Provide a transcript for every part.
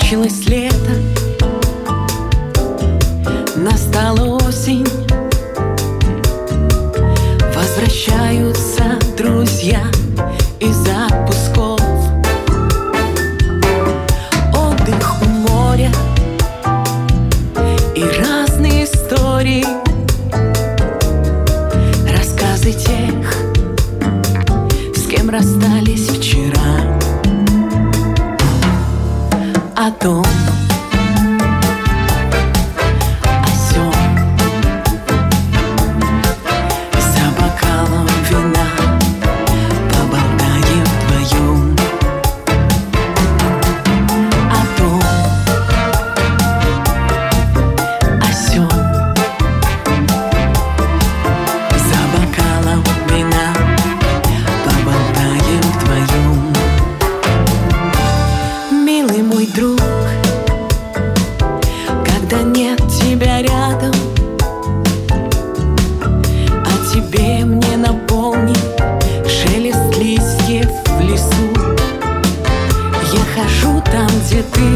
Кончилось лето, настала осень. Возвращаются друзья из отпусков. Отдых у моря и разные истории, рассказы тех, с кем расстались вчера, о том, о сём, за бокалом вина поболтаем вдвоем. О том, о сём, за бокалом вина поболтаем вдвоем. Милый мой друг, когда нет тебя рядом, о тебе мне напомнит шелест листьев в лесу. Я хожу там, где ты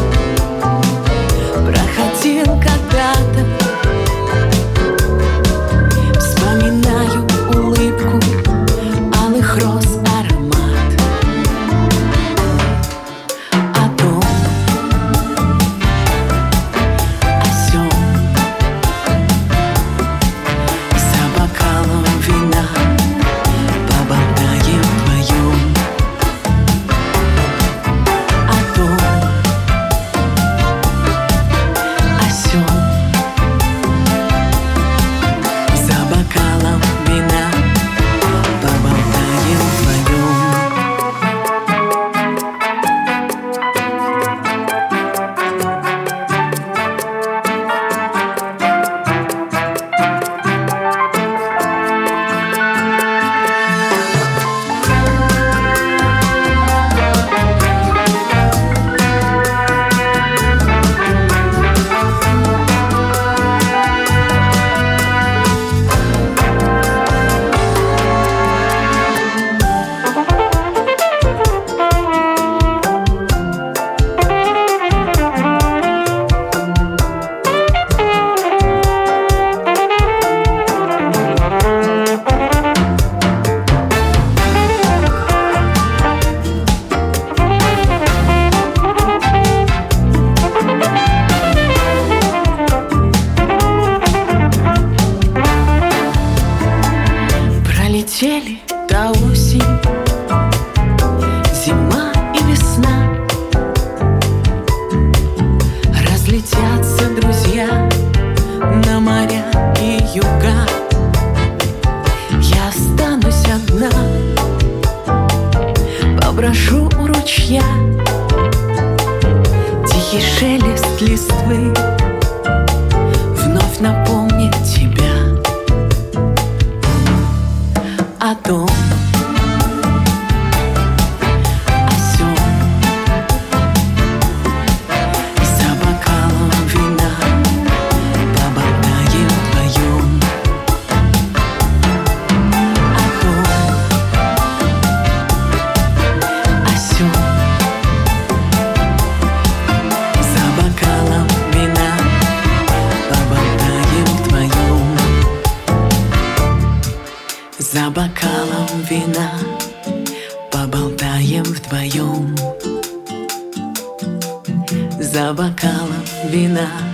проходил когда-то, вспоминаю улыбку алых роз, аромат. О том, о сём, за бокалом вина поболтаем вдвоем. О том, о сём, за бокалом вина поболтаем вдвоем. Пролетели до осень, зима и весна. Разлетятся друзья на моря и юга. Я останусь одна, поброшу у ручья. Тихий шелест листвы вновь напомнит тебя. О том, о сём, за бокалом вина поболтаем вдвоем. О том, о сём, за бокалом вина поболтаем вдвоем. За бокалом вина поболтаем вдвоем. За бокалом вина